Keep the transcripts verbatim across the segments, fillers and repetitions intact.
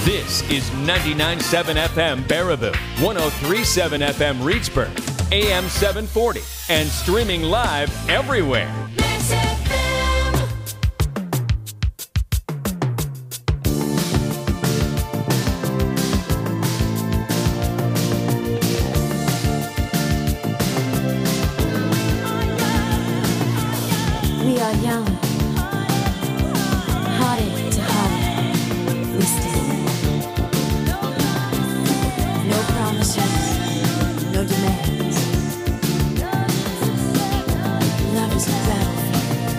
This is ninety-nine point seven F M Baraboo, one oh three point seven F M Reedsburg, A M seven forty, and streaming live everywhere. We are young, hearted to heart, we stand. No promises, no demands. Love is a battlefield,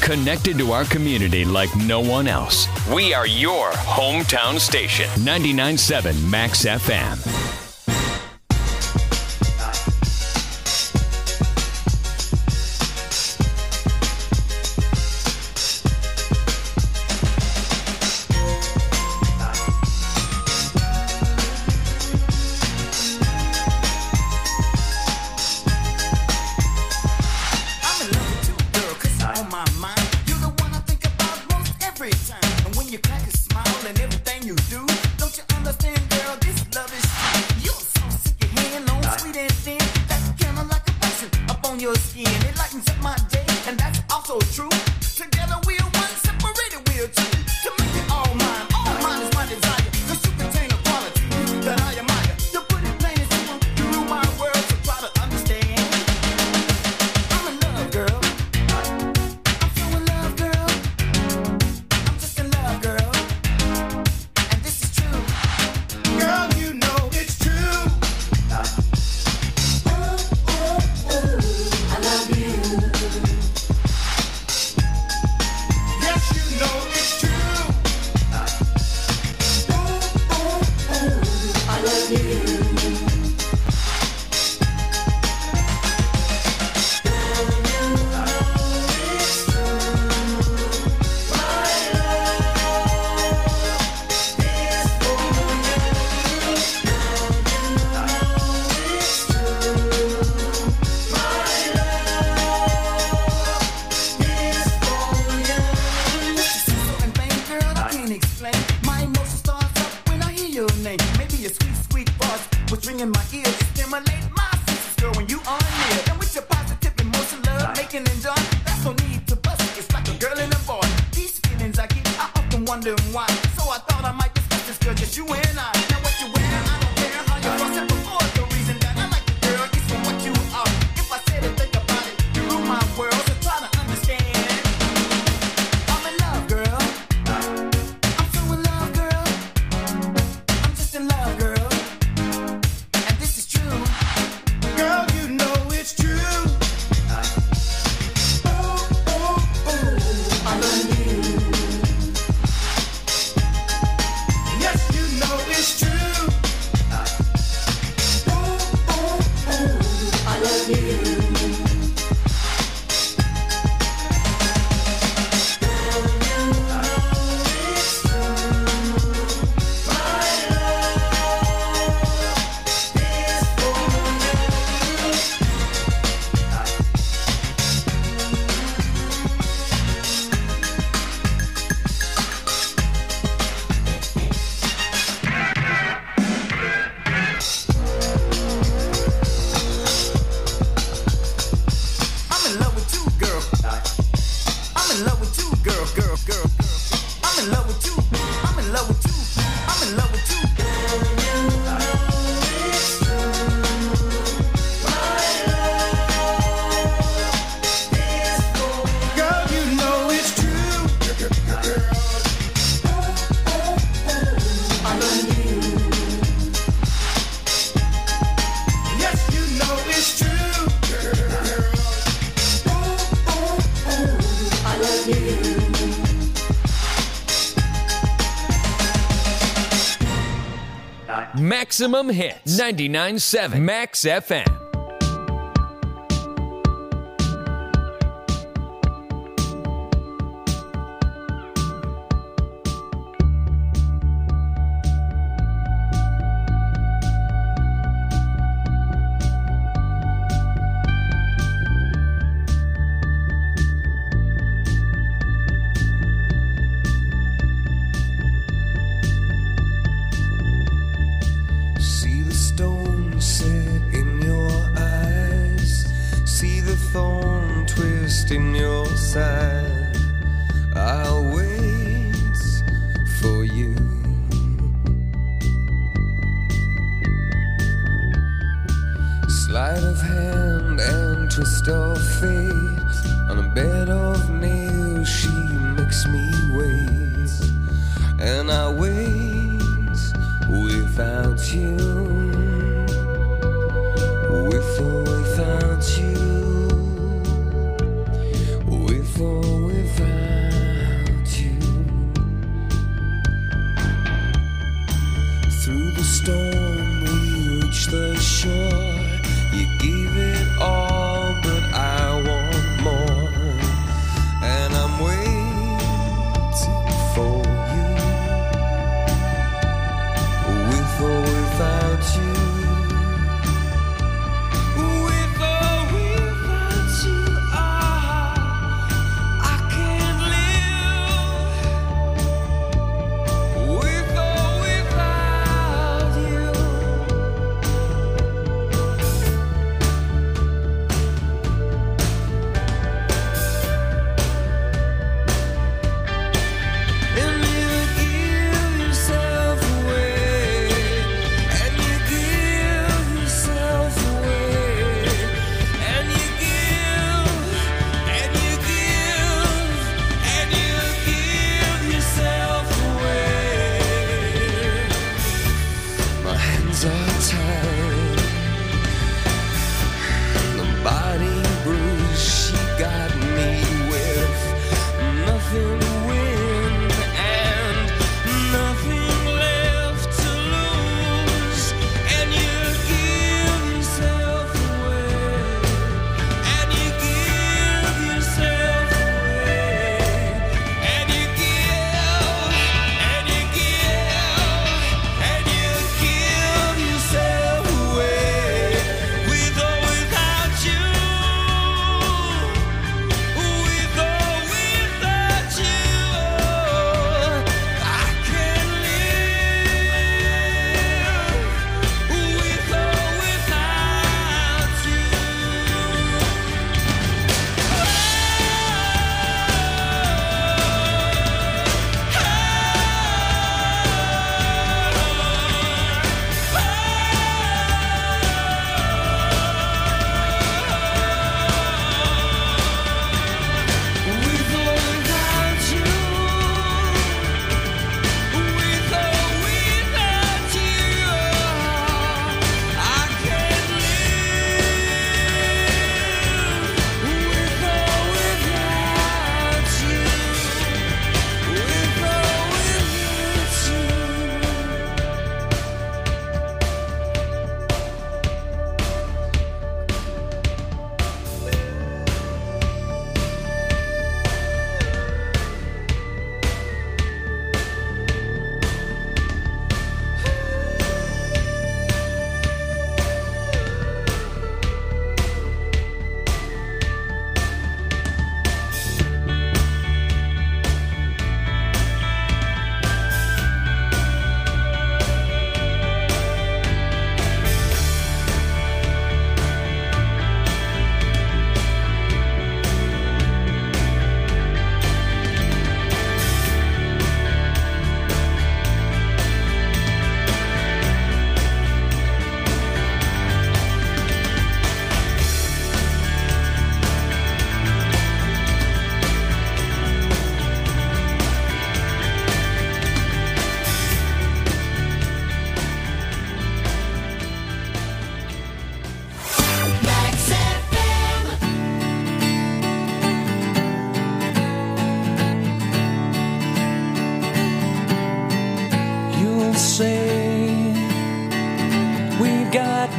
Connected to our community like no one else. We are your hometown station. ninety-nine point seven Max F M. Maximum Hits, ninety-nine point seven Max F M. With or without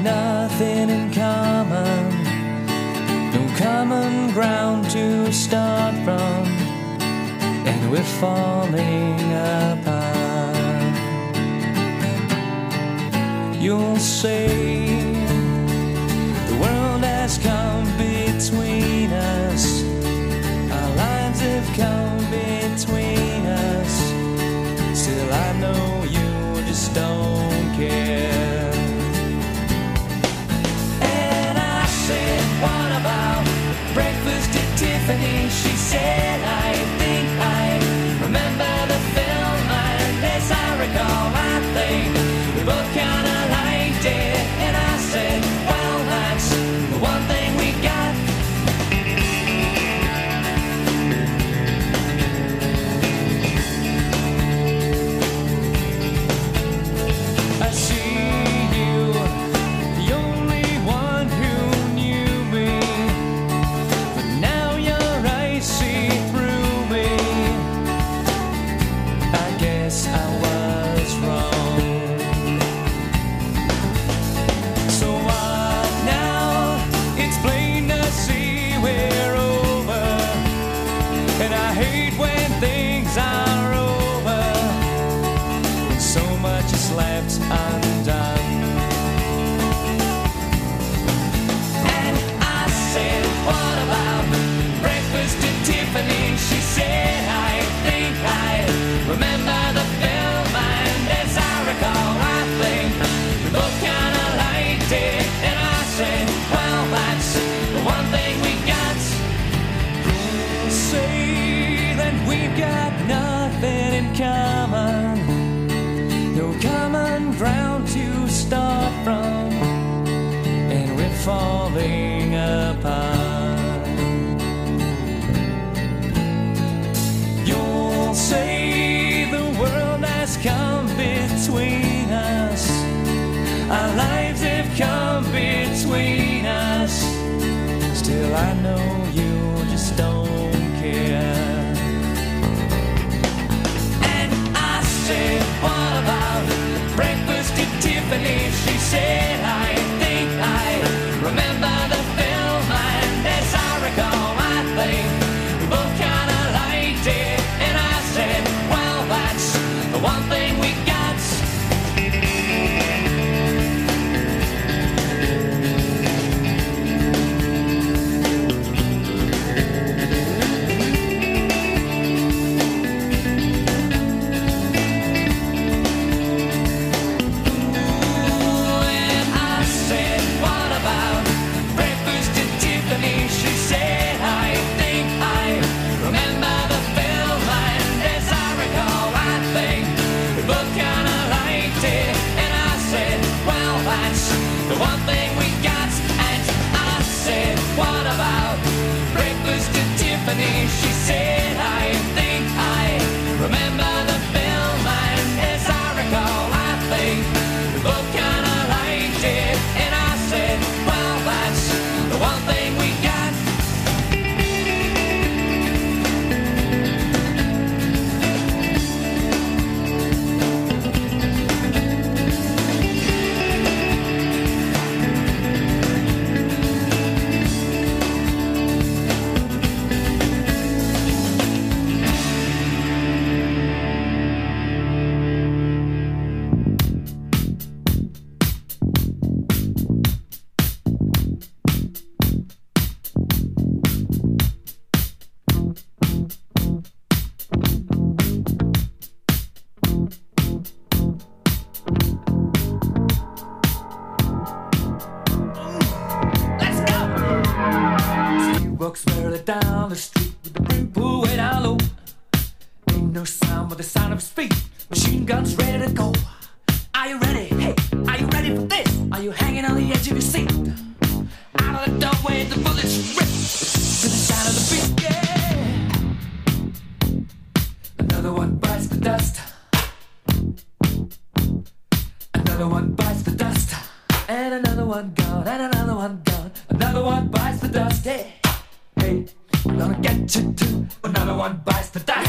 nothing in common, no common ground to start from, and we're falling apart. You'll say the world has come between us, our lines have come between us. Still I know you just don't care. And I said, what about breakfast at Tiffany? She said, I think I remember the film, and as I recall, I think we both kinda liked it. And I said, well, that's the one thing we got. I see you, the only one who knew me, but now your eyes see through me. I guess I was wrong. So what now? It's plain to see we're over, and I hate when things are over, when so much is left undone. And I said, what about breakfast at Tiffany? She said, I think I remember the film, and as I recall, I think we both kinda liked it. And I said, well, that's the one thing we got. Say that we've got nothing in common, no common ground to start from, and we're falling apart. You'll say the world has come between us, our lives have come between us. Still I know you just don't care. And I said, what about breakfast at Tiffany? She said, I think I remember the film, and as I recall, I think we both kinda liked it. And I said, well, that's the one thing we got. And I said, what about breakfast at Tiffany? She said, I think I remember the film, and as I recall, I think we both kinda liked it. And I said, well, that's the one thing we got. And I said, what about breakfast at Tiffany? She said, I think I remember the film, and as I recall, I think we both kinda liked it. And I said, well, that's the one thing we got. Let's go! She walks merrily down the street with the brim pulled way down low. Ain't no sound but the sound of his feet. Machine guns ready to go. Are you ready? Hey, are you ready for this? Are you hanging on the edge of your seat? Out of the doorway, the bullets rip to the sound of the beat. Yeah. Another one bites the dust. Another one bites the dust. And another one gone. And another one gone. Another one bites the dust. Hey, hey, I'm gonna get you too. Another one bites the dust.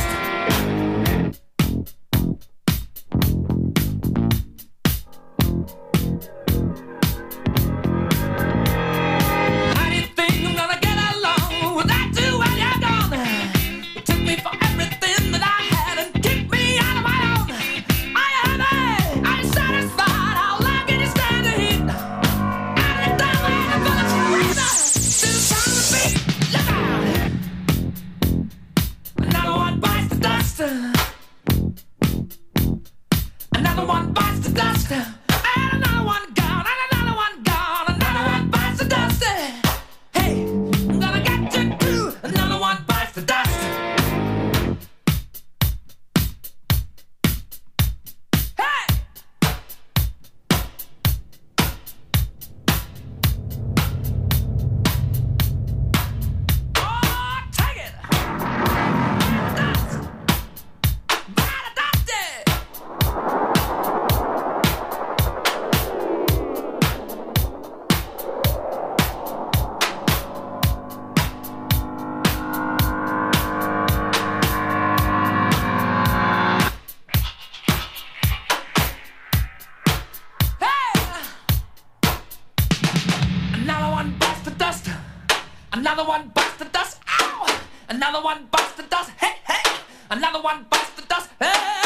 Another one bites the dust. Ow! Another one bites the dust. Hey, hey! Another one bites the dust. Hey!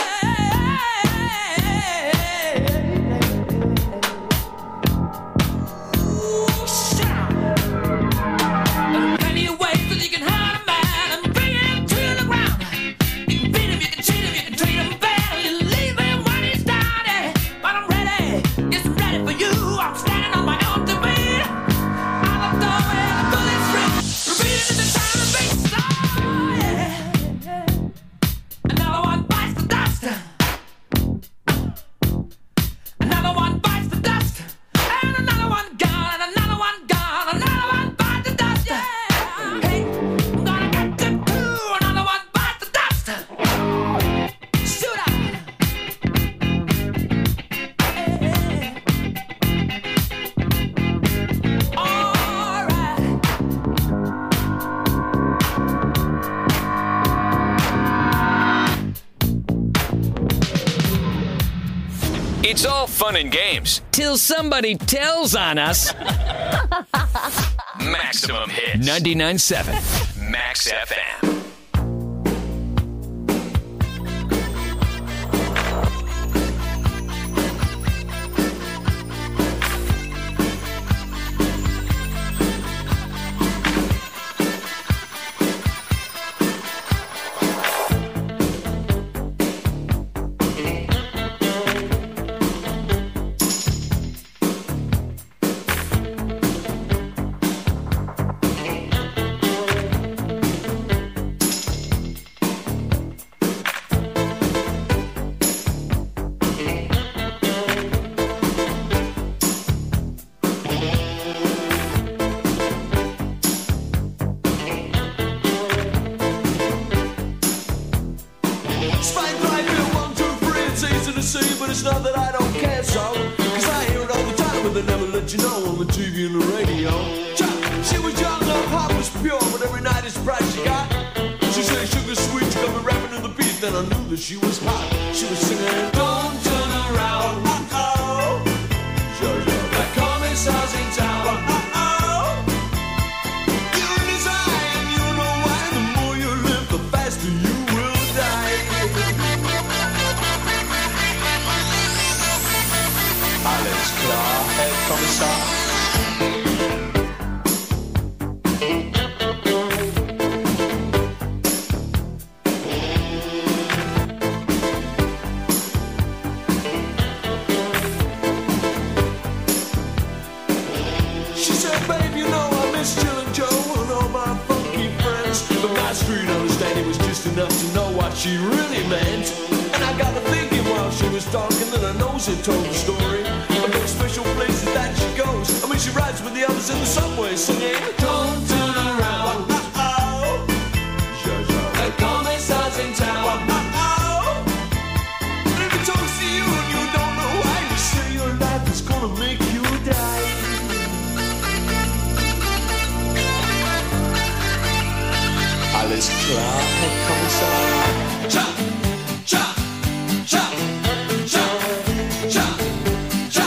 It's all fun and games till somebody tells on us. Maximum Hits ninety-nine point seven Max F M. She was hot. She was singing, "Don't turn around." Uh-oh. The commissar's in town. Uh-oh. You're in his eye, and you know why. The more you live, the faster you will die. Alles klar, Herr Kommissar. Enough to know what she really meant. And I got to thinking while she was talking that her nose had told the story of those special places that she goes. I mean, she rides with the others in the subway singing, "Don't turn around." Uh-oh. The commissar's in town. Uh-oh. And if he talks to you and you don't know why, you say your life is gonna make you die. Alles klar, Herr Kommissar. Cha, cha, cha, cha, cha, cha.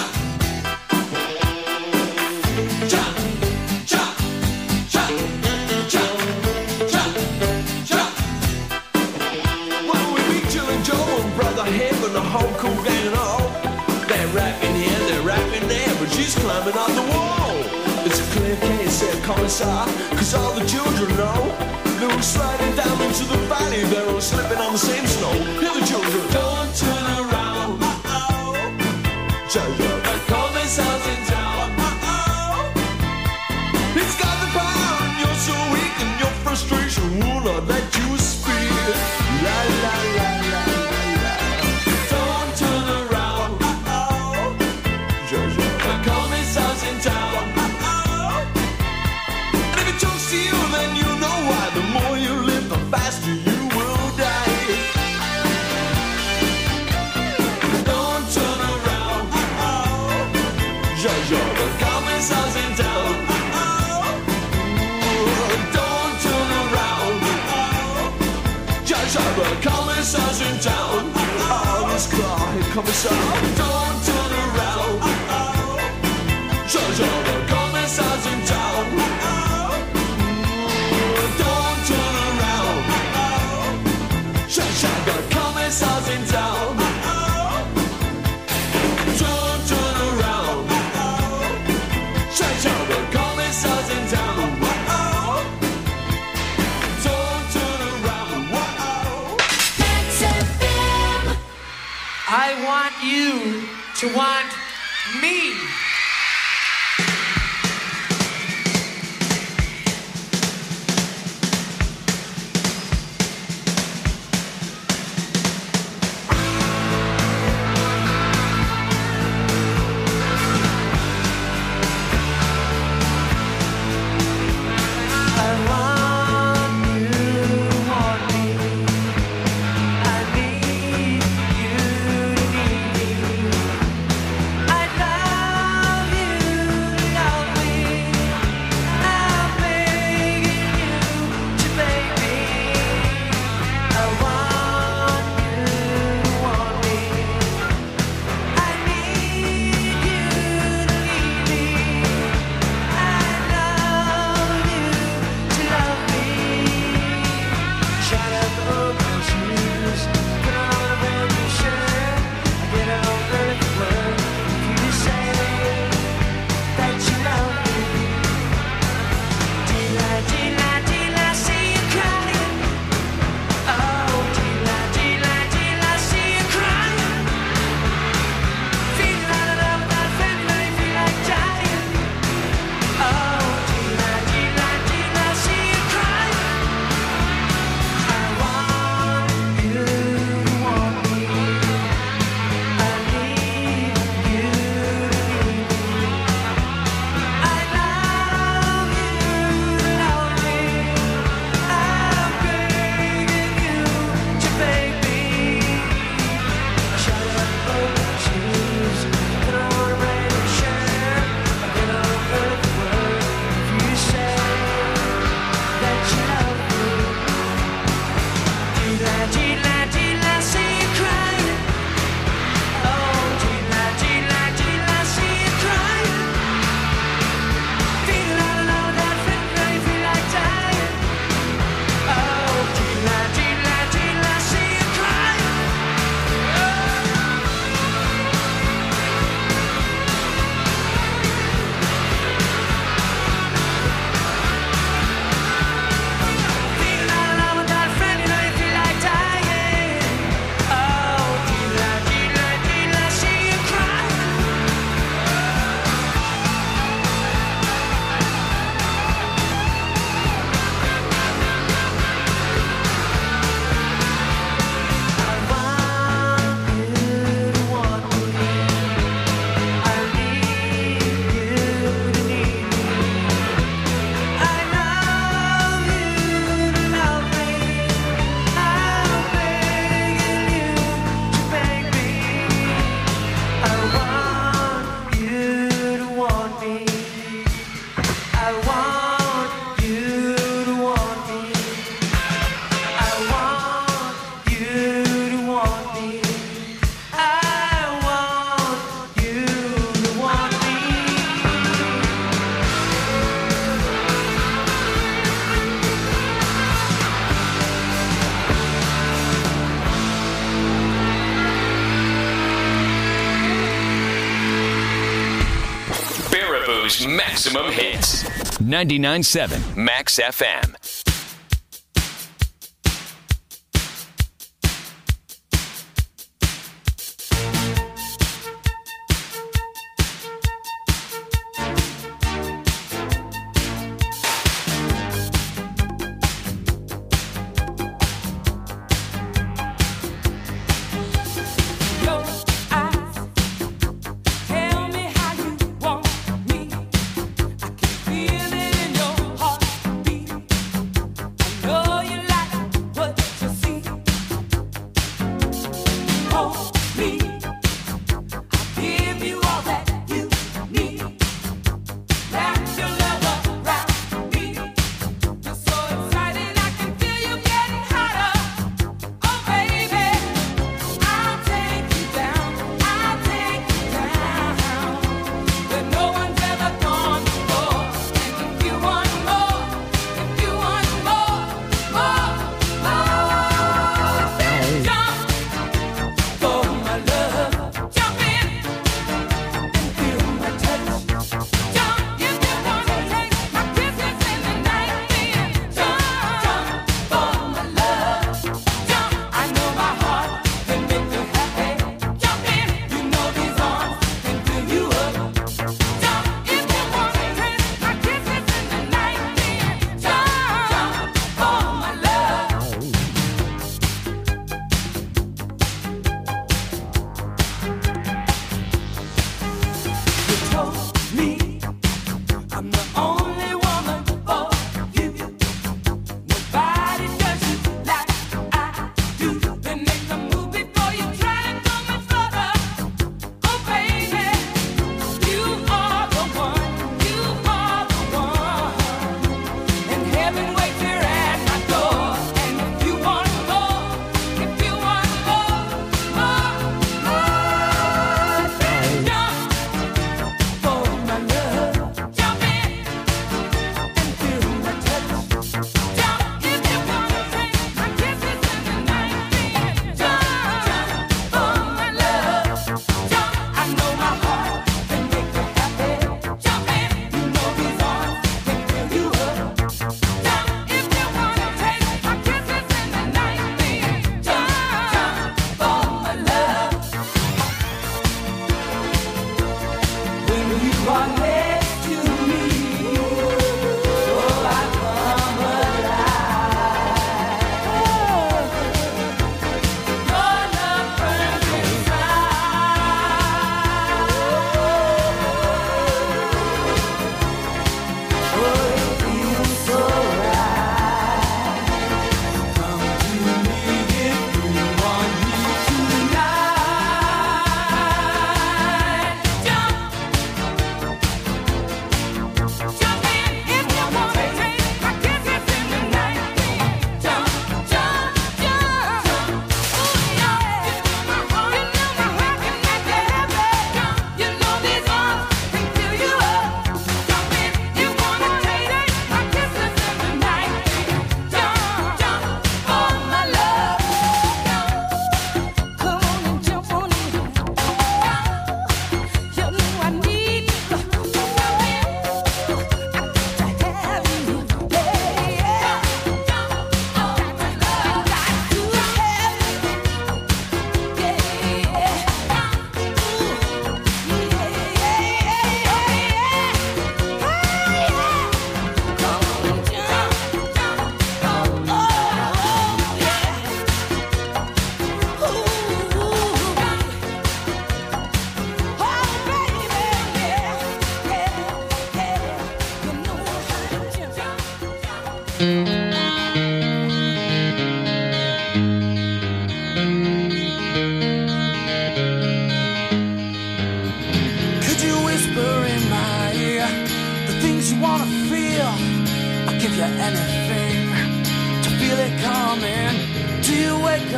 Cha, cha, cha, cha, cha, cha. Well, we meet Jill and Joe and Brother Hip and the whole cool gang and all. They're rapping here, they're rapping there, but she's climbing on the wall. It's a clear case, Herr Kommissar, 'cause all the children know. They were sliding down into the valley. They're all slipping on the same snow. Hear the children. Don't turn around. Uh-oh. Jojo. The commissar's in town. Uh-oh. He's got the power and you're so weak and your frustration will not let you speak. La la la la la la. Don't turn around. Uh-oh. Jojo. The commissar's in town. Uh-oh. And if it talks to you, then you know why. The more you live, the faster you will die. Don't turn around. Uh-oh. Jojo, the commissar's in town. Uh-oh. Don't turn around. Uh-oh. Jojo, the commissar's in town. Uh-oh. This car, Herr Kommissar. Don't turn around. Uh-oh. Jojo, the commissar's in town. Uh-oh. you to want me. Maximum hits. ninety-nine point seven Max F M. Feel it in your heart beat.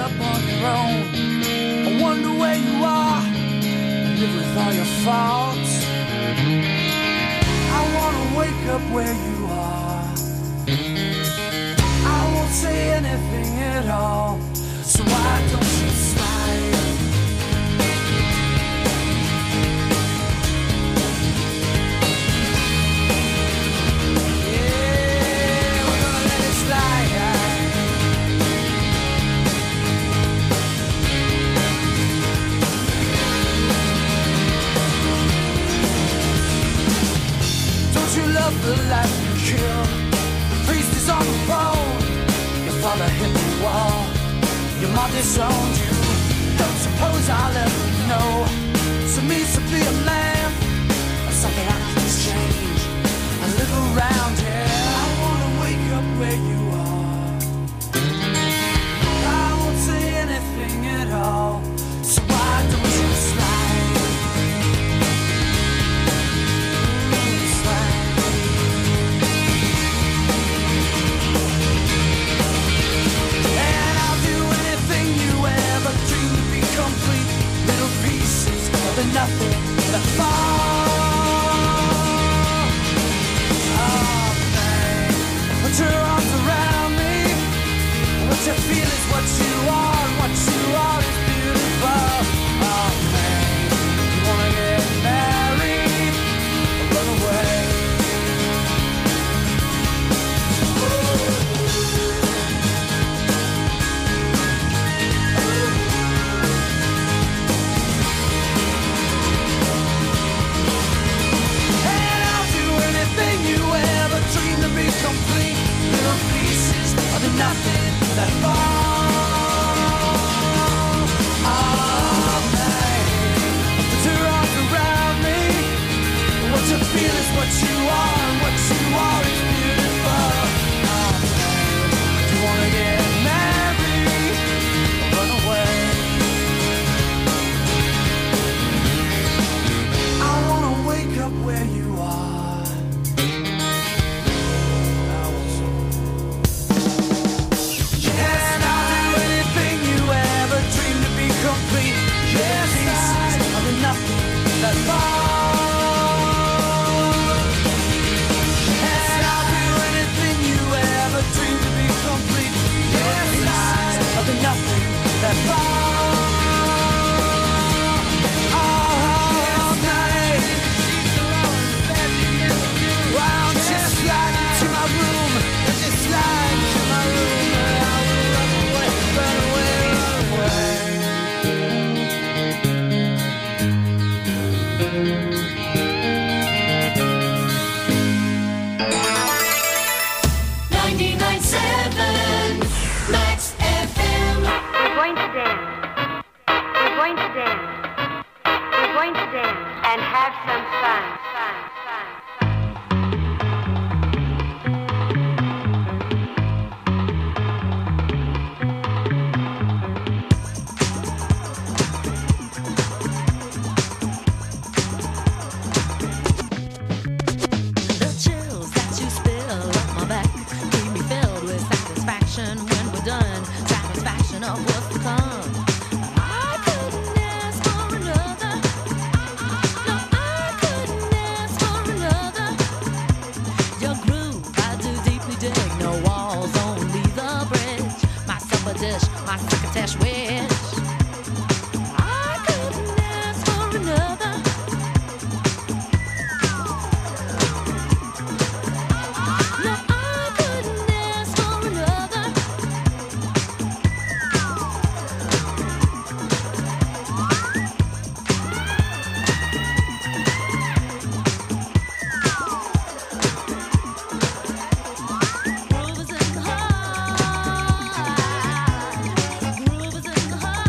up on your own. I wonder where you are, live with all your faults. I wanna wake up where you are. I won't say anything at all, so why don't you slide? Yeah, we're gonna let it slide. Don't you love the life you kill? The priest is on the phone. Your father hit the wall. Your mom disowned you. Don't suppose I'll ever know. So means to be a man, or something I can exchange. I live around here. I wanna wake up where you are. I won't say anything at all. So why don't you slide? Slide. And I'll do anything you ever dreamed to be complete. Little pieces of the nothing that fall. Oh man, put your arms around me. What you feel is what you are, and what you are is beautiful. Oh man, you wanna get married or run away? And I'll do anything you ever dreamed to be complete. Little pieces of the nothing that fall. Oh man, put your arms around me. What you feel is what you are, and what you are is beautiful. Oh man, do you wanna get married or run away? I wanna wake up where you are. I want some. Yes, I'll do anything you ever dreamed to be complete. Yes, pieces of the nothing that fall. Yes, I'll do anything you ever dreamed to be complete. Yes, pieces of the nothing that fall. All night. Why don't you slide into my room? Just slide into my room, and I will run away, run away, run away. ninety-nine point seven Max F M. We're going to dance. We're going to dance. We're going to dance and have some fun. Fun, fun, fun. The chills that you spill up my back keep me filled with satisfaction when we're done. Satisfaction of what's to come. I couldn't ask for another. No, I couldn't ask for another. Your groove, I do deeply dig. No walls, only the bridge. My supper dish, my crocketesh wish. I couldn't ask for another. No, I couldn't ask for another. Groove is in the heart. Groove is in the heart.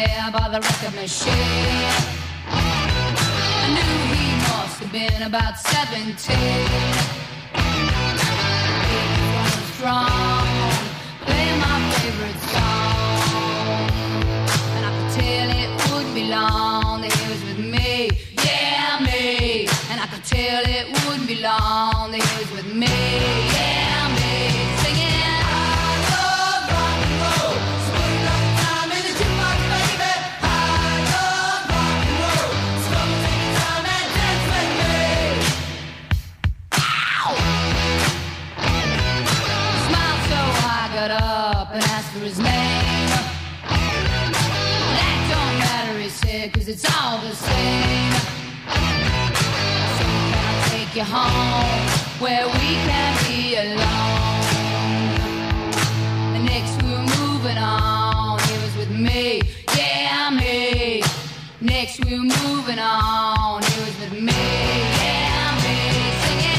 there by the record machine. I knew he must have been about seventeen. He was strong, playing my favorite song, and I could tell it wouldn't be long that he was with me, yeah me. And I could tell it wouldn't be long that he was with me, yeah me. Singing. Up and asked for his name. That don't matter, he said, cause it's all the same. So can I take you home where we can be alone? And next we were moving on, he was with me, yeah me. Next we were moving on, he was with me, yeah me. Singing.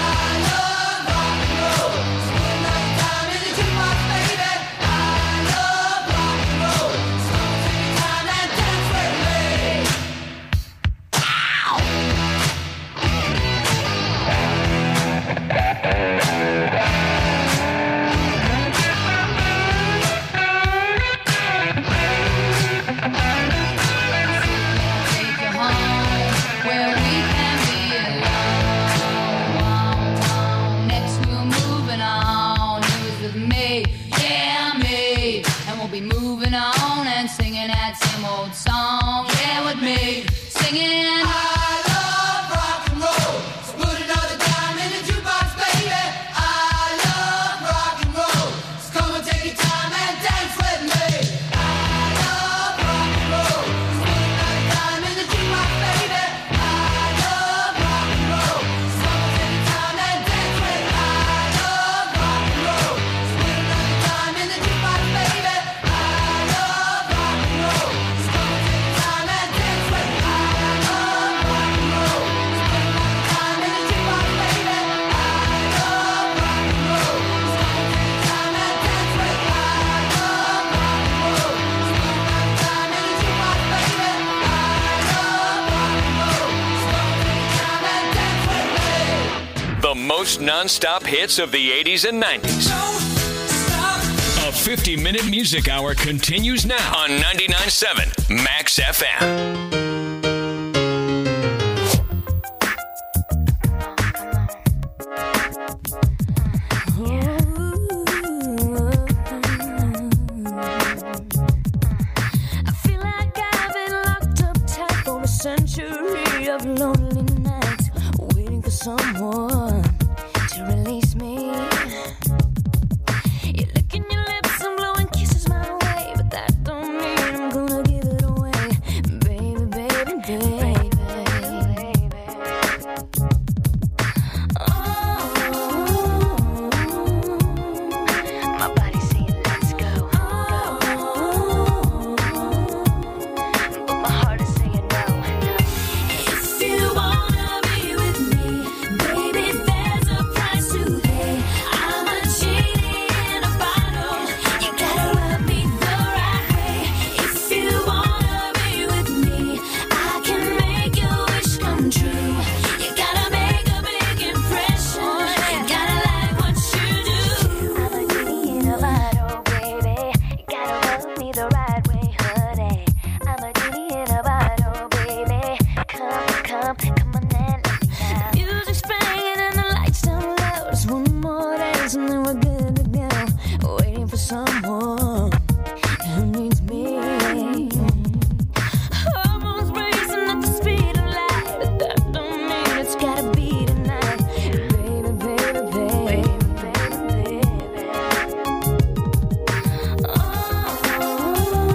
Singing that same old song, yeah, with me, singing. I love rock and roll, so put another dime in the jukebox, baby. I love rock and roll, so come and take your time and dance with me. I love rock and roll, so put another dime in the jukebox, baby. I love rock and roll, so come and take your time and dance with me. I love rock and roll, so put another dime in the jukebox, baby. The most non-stop hits of the eighties and nineties. A fifty-minute music hour continues now on ninety-nine point seven Max F M. Of lonely nights, waiting for someone to release me. You're licking your lips and blowing kisses my way, but that don't mean I'm gonna give it away, baby, baby, baby, baby. Oh, my body's saying let's go, oh, but my heart is saying no. If you wanna be with me, baby, there's a price to pay. I'm a genie in a bottle. You gotta rub me the right way. If you wanna be with me, I can make your wish come true. You gotta make a big impression. You gotta like what you do. I'm a genie in a bottle, baby. You gotta rub me the right way, honey. I'm a genie in a bottle, baby. Come, come, come on and let me down. Music's playing and the lights down low. Just one more dance and then we're good to go. Waiting for someone who needs me. Hormones racing at the speed of light, but that don't mean it's gotta be tonight. Baby, baby, baby, baby, baby. Oh,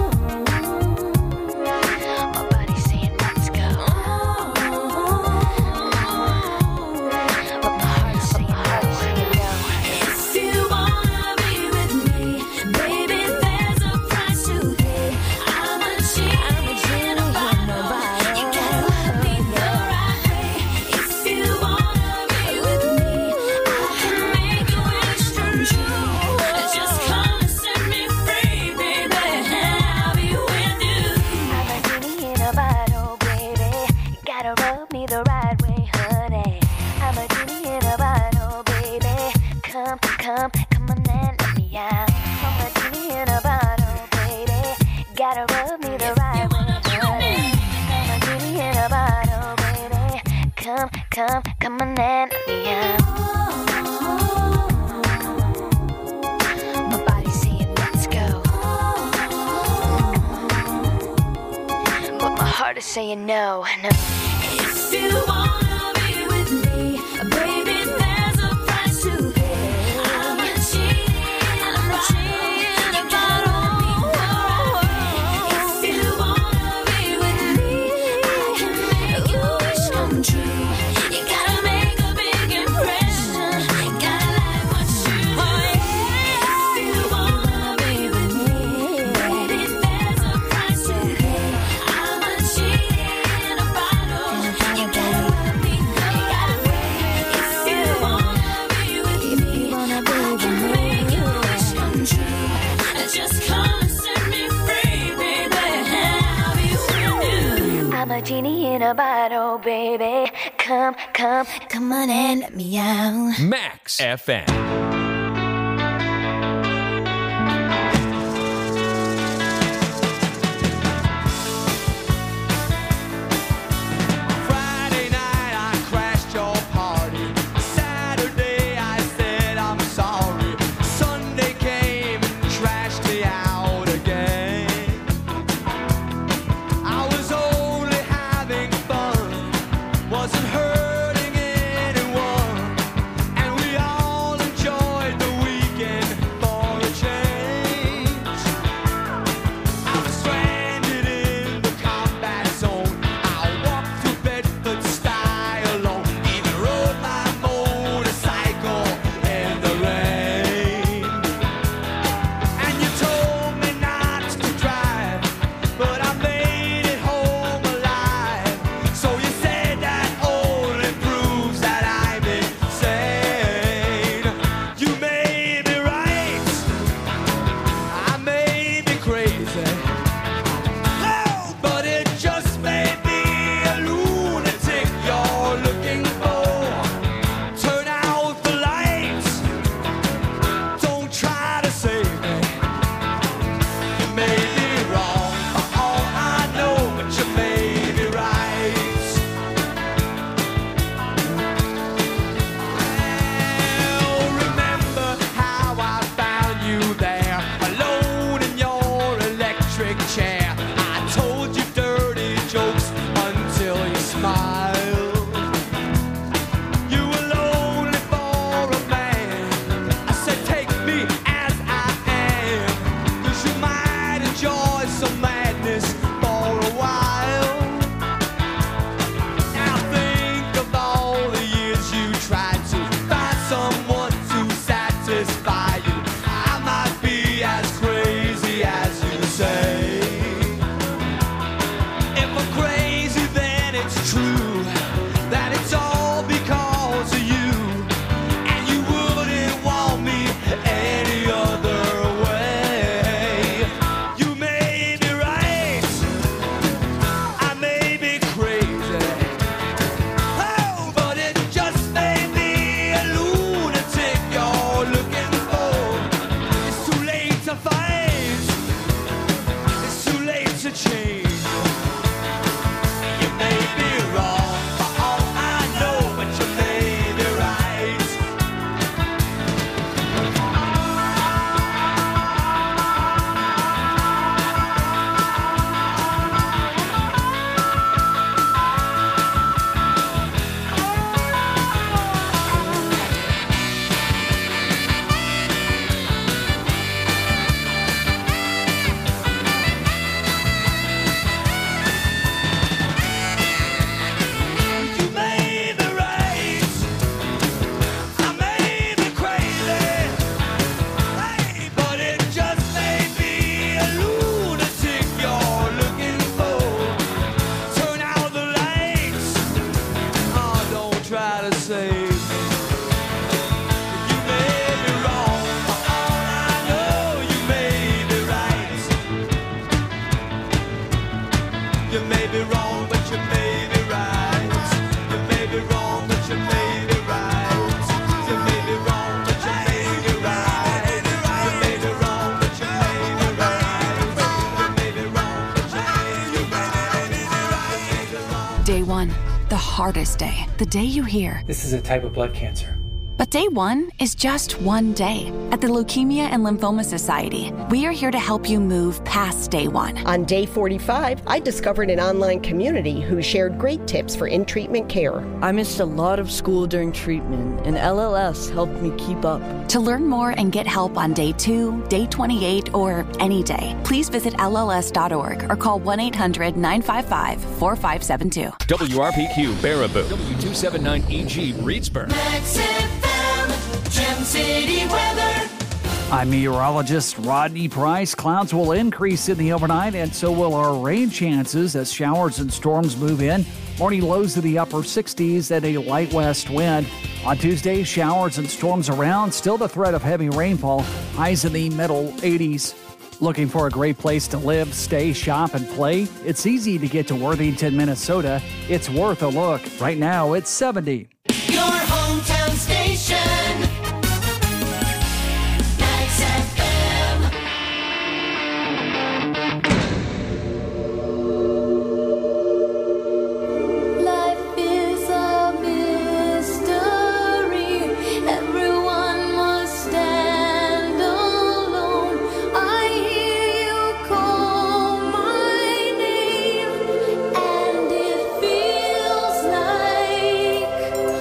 gotta rub me the right way. I'm a genie in a bottle, baby. Come, come, come on and let me out. My body's saying let's go, but my heart is saying no, no. If you wanna be with me, baby, there's a price to pay. I'm a cheating, I'm a cheating about all. If you wanna be with me, I can make your wish come true. You gotta make a big impression. Gotta like what you do. If you wanna be with me, baby, there's a price to pay. I'm a cheating in a bottle. You gotta let me go. If you wanna be with me, I can make your wish come true. Just come and set me free, baby. I'll be with you. I'm a genie in a bottle, baby. Come, come, Come on and let me out. Max F M. Friday night I crashed your party. Saturday I said I'm sorry. Sunday came and trashed me out again. I was only having fun, wasn't hurting anyone, and we all enjoyed the weekend for a change. I was stranded in the combat zone. I walked through Bedford style alone. Even rode my motorcycle in the rain. And you told me not to drive, but I made it home alive. So you said that only proves that I'm insane. You may be right, I may be crazy. Oh, but it just may be a lunatic you're looking for. Turn out the lights, don't try to save me. You may be wrong for all I know, but you may be right. Well, remember how I found you there, alone in your electric chair. I told you dirty jokes until you smiled. You were lonely for a man. I said, take me as I am, 'cause you might enjoy some madness for a while. Now think of all the years you tried to find someone to satisfy you. I might be as crazy as you say. If I'm crazy, then it's true that it's all because of you, and you wouldn't want me any other way. You may be right, I may be crazy. Oh, but it just may be a lunatic you're looking for. It's too late to fight, it's too late to change. You may be wrong for all I know, but you may be right. You may be right, I may be crazy. Hey, but it just may be a lunatic you're looking for. Turn out the lights, oh, don't try to save me. You may be wrong for all I know, you may be right. You may be wrong, but you may be right. You may be wrong, but you may be right. You may be wrong, but you may be right. You may be wrong, but you may be right. You may be wrong. hardest day, the day you hear, "This is a type of blood cancer." But day one is just one day. At the Leukemia and Lymphoma Society, we are here to help you move past day one. On day forty-five, I discovered an online community who shared great tips for in-treatment care. I missed a lot of school during treatment, and L L S helped me keep up. To learn more and get help on day two, day twenty-eight, or any day, please visit L L S dot org or call one eight hundred nine five five four five seven two. W R P Q Baraboo. W two seventy-nine E G Reedsburg. Max F M, Gem City weather. I'm meteorologist Rodney Price. Clouds will increase in the overnight, and so will our rain chances as showers and storms move in. Morning lows to the upper sixties and a light west wind. On Tuesday, showers and storms around. Still the threat of heavy rainfall. Highs in the middle eighties. Looking for a great place to live, stay, shop, and play? It's easy to get to Worthington, Minnesota. It's worth a look. Right now, it's seventy. Your hometown station. Max F M. Life is a mystery. Everyone must stand alone. I hear you call my name, and it feels like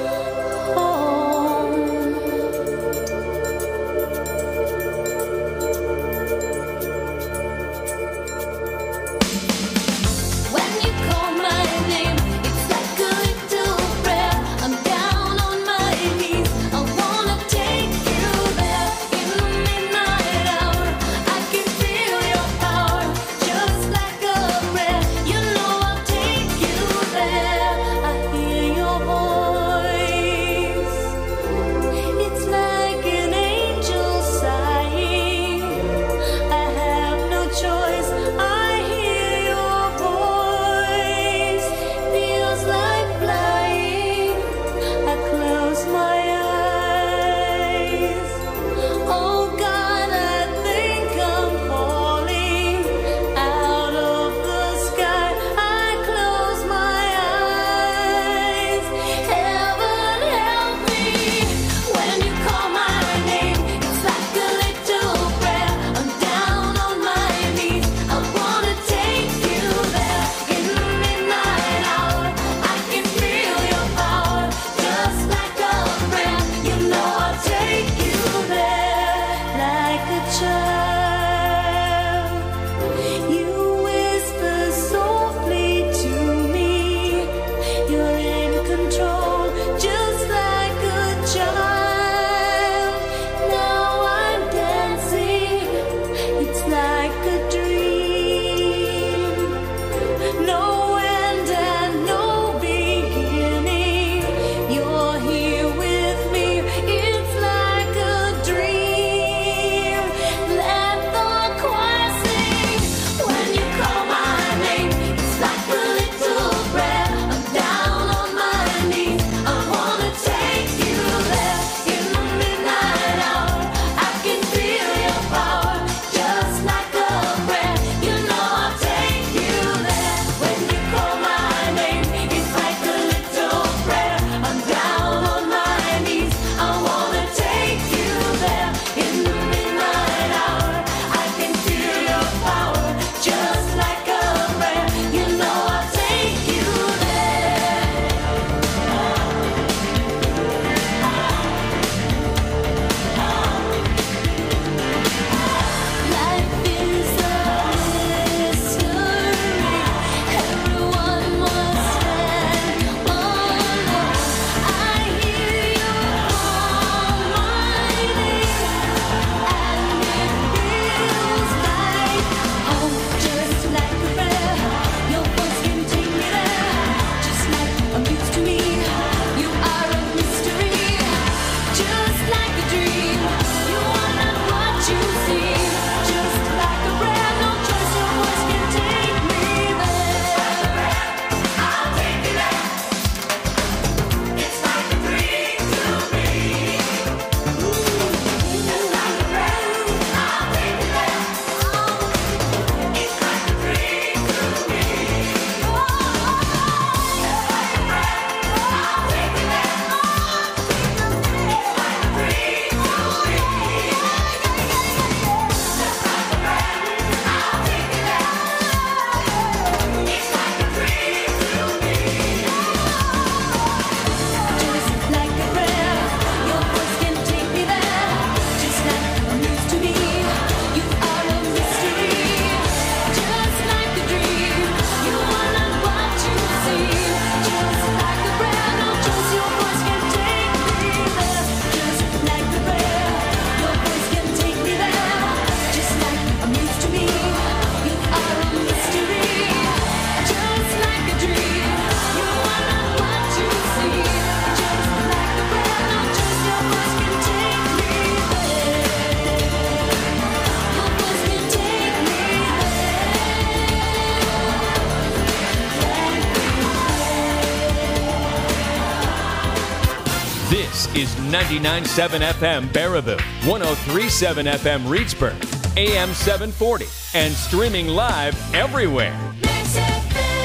is ninety-nine point seven F M Baraboo, one oh three point seven F M Reedsburg, A M seven forty, and streaming live everywhere. Max F M.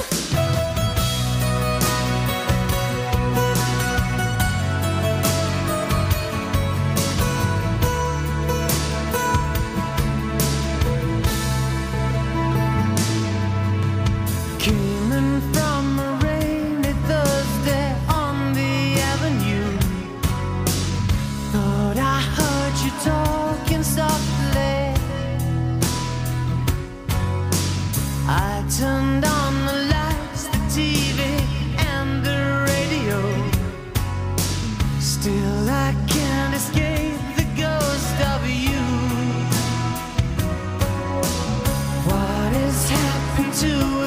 Came in from a rainy Thursday on the avenue. Thought I heard you talking softly. I turned on the lights, the T V, and the radio. Still I can't escape the ghost of you. What has happened to